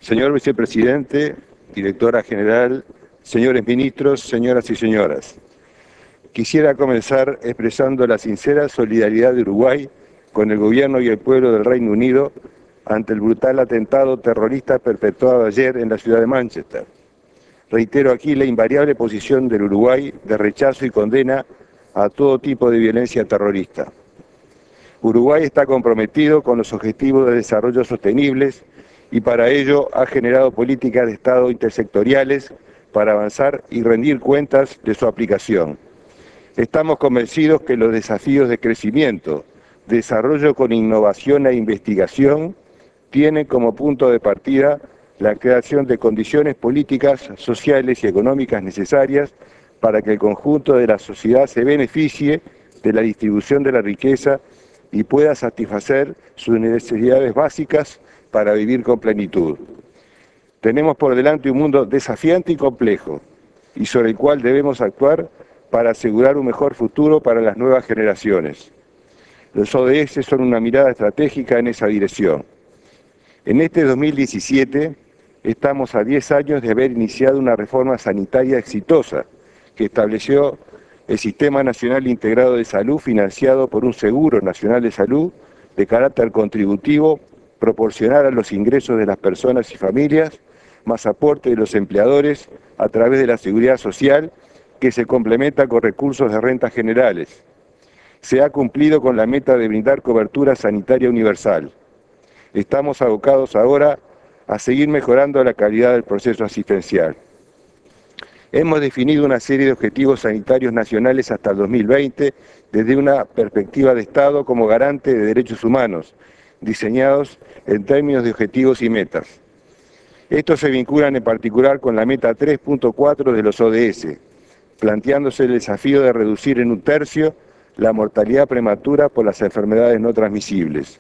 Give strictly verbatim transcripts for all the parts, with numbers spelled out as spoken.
Señor Vicepresidente, Directora General, señores ministros, señoras y señoras, quisiera comenzar expresando la sincera solidaridad de Uruguay con el gobierno y el pueblo del Reino Unido ante el brutal atentado terrorista perpetrado ayer en la ciudad de Manchester. Reitero aquí la invariable posición del Uruguay de rechazo y condena a todo tipo de violencia terrorista. Uruguay está comprometido con los objetivos de desarrollo sostenibles y para ello ha generado políticas de Estado intersectoriales para avanzar y rendir cuentas de su aplicación. Estamos convencidos que los desafíos de crecimiento, desarrollo con innovación e investigación tienen como punto de partida la creación de condiciones políticas, sociales y económicas necesarias para que el conjunto de la sociedad se beneficie de la distribución de la riqueza y pueda satisfacer sus necesidades básicas para vivir con plenitud. Tenemos por delante un mundo desafiante y complejo, y sobre el cual debemos actuar para asegurar un mejor futuro para las nuevas generaciones. Los O D S son una mirada estratégica en esa dirección. En este dos mil diecisiete estamos a diez años de haber iniciado una reforma sanitaria exitosa que estableció el Sistema Nacional Integrado de Salud financiado por un Seguro Nacional de Salud de carácter contributivo proporcional a los ingresos de las personas y familias, más aporte de los empleadores a través de la Seguridad Social, que se complementa con recursos de rentas generales. Se ha cumplido con la meta de brindar cobertura sanitaria universal. Estamos abocados ahora a seguir mejorando la calidad del proceso asistencial. Hemos definido una serie de objetivos sanitarios nacionales hasta el dos mil veinte desde una perspectiva de Estado como garante de derechos humanos, diseñados en términos de objetivos y metas. Estos se vinculan en particular con la meta tres punto cuatro de los O D S, planteándose el desafío de reducir en un tercio la mortalidad prematura por las enfermedades no transmisibles.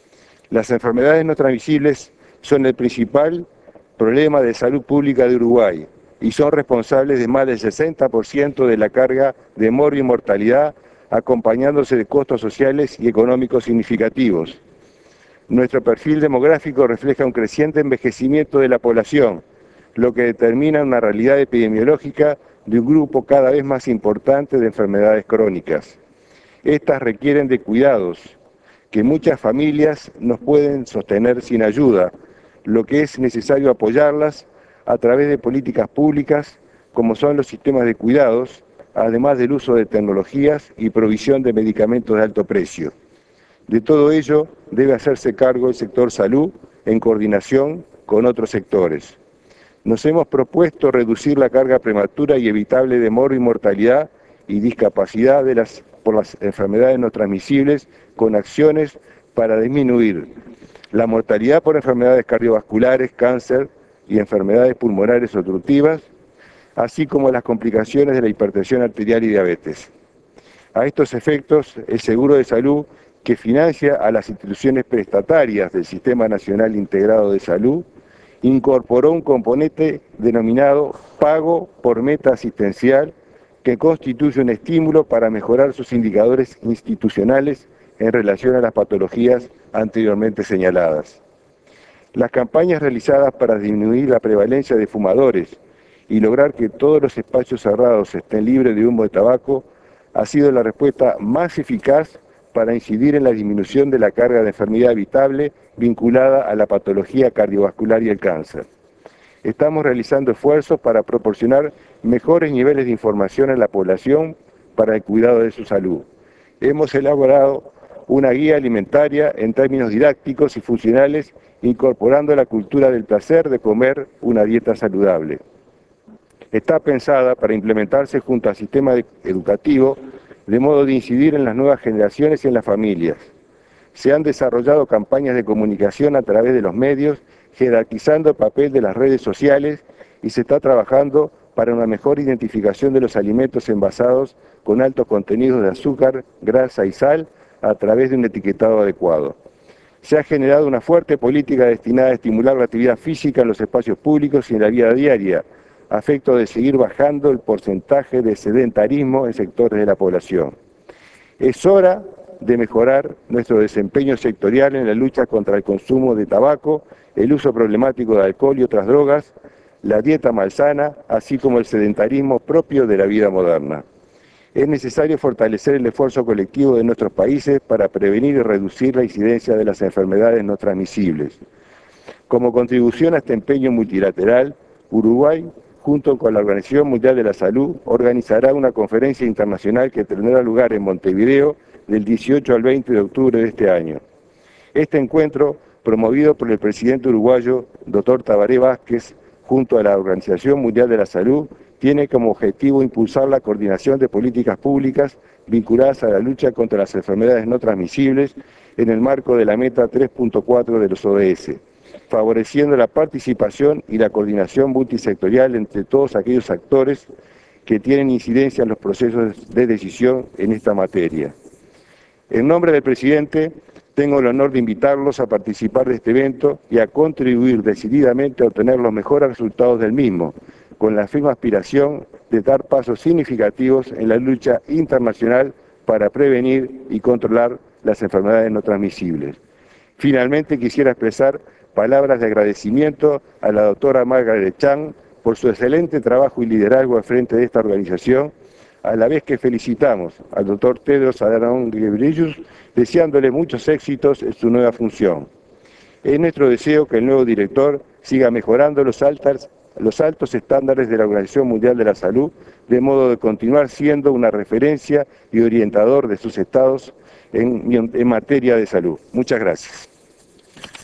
Las enfermedades no transmisibles son el principal problema de salud pública de Uruguay y son responsables de más del sesenta por ciento de la carga de morbo y mortalidad, acompañándose de costos sociales y económicos significativos. Nuestro perfil demográfico refleja un creciente envejecimiento de la población, lo que determina una realidad epidemiológica de un grupo cada vez más importante de enfermedades crónicas. Estas requieren de cuidados que muchas familias no pueden sostener sin ayuda, lo que es necesario apoyarlas a través de políticas públicas como son los sistemas de cuidados, además del uso de tecnologías y provisión de medicamentos de alto precio. De todo ello debe hacerse cargo el sector salud en coordinación con otros sectores. Nos hemos propuesto reducir la carga prematura y evitable de morbo y mortalidad y discapacidad de las, por las enfermedades no transmisibles con acciones para disminuir la mortalidad por enfermedades cardiovasculares, cáncer y enfermedades pulmonares obstructivas, así como las complicaciones de la hipertensión arterial y diabetes. A estos efectos, el Seguro de Salud, que financia a las instituciones prestatarias del Sistema Nacional Integrado de Salud, incorporó un componente denominado pago por meta asistencial que constituye un estímulo para mejorar sus indicadores institucionales en relación a las patologías anteriormente señaladas. Las campañas realizadas para disminuir la prevalencia de fumadores y lograr que todos los espacios cerrados estén libres de humo de tabaco ha sido la respuesta más eficaz para incidir en la disminución de la carga de enfermedad evitable vinculada a la patología cardiovascular y el cáncer. Estamos realizando esfuerzos para proporcionar mejores niveles de información a la población para el cuidado de su salud. Hemos elaborado una guía alimentaria en términos didácticos y funcionales, incorporando la cultura del placer de comer una dieta saludable. Está pensada para implementarse junto al sistema educativo, de modo de incidir en las nuevas generaciones y en las familias. Se han desarrollado campañas de comunicación a través de los medios, jerarquizando el papel de las redes sociales y se está trabajando para una mejor identificación de los alimentos envasados con altos contenidos de azúcar, grasa y sal a través de un etiquetado adecuado. Se ha generado una fuerte política destinada a estimular la actividad física en los espacios públicos y en la vida diaria, a efecto de seguir bajando el porcentaje de sedentarismo en sectores de la población. Es hora de mejorar nuestro desempeño sectorial en la lucha contra el consumo de tabaco, el uso problemático de alcohol y otras drogas, la dieta malsana, así como el sedentarismo propio de la vida moderna. Es necesario fortalecer el esfuerzo colectivo de nuestros países para prevenir y reducir la incidencia de las enfermedades no transmisibles. Como contribución a este empeño multilateral, Uruguay, junto con la Organización Mundial de la Salud, organizará una conferencia internacional que tendrá lugar en Montevideo del dieciocho al veinte de octubre de este año. Este encuentro, promovido por el presidente uruguayo, doctor Tabaré Vázquez, junto a la Organización Mundial de la Salud, tiene como objetivo impulsar la coordinación de políticas públicas vinculadas a la lucha contra las enfermedades no transmisibles en el marco de la meta tres punto cuatro de los O D S, favoreciendo la participación y la coordinación multisectorial entre todos aquellos actores que tienen incidencia en los procesos de decisión en esta materia. En nombre del presidente, tengo el honor de invitarlos a participar de este evento y a contribuir decididamente a obtener los mejores resultados del mismo, con la firme aspiración de dar pasos significativos en la lucha internacional para prevenir y controlar las enfermedades no transmisibles. Finalmente, quisiera expresar palabras de agradecimiento a la doctora Margaret Chan por su excelente trabajo y liderazgo al frente de esta organización, a la vez que felicitamos al doctor Tedros Adhanom Ghebreyesus, deseándole muchos éxitos en su nueva función. Es nuestro deseo que el nuevo director siga mejorando los altos, los altos estándares de la Organización Mundial de la Salud, de modo de continuar siendo una referencia y orientador de sus estados en, en materia de salud. Muchas gracias.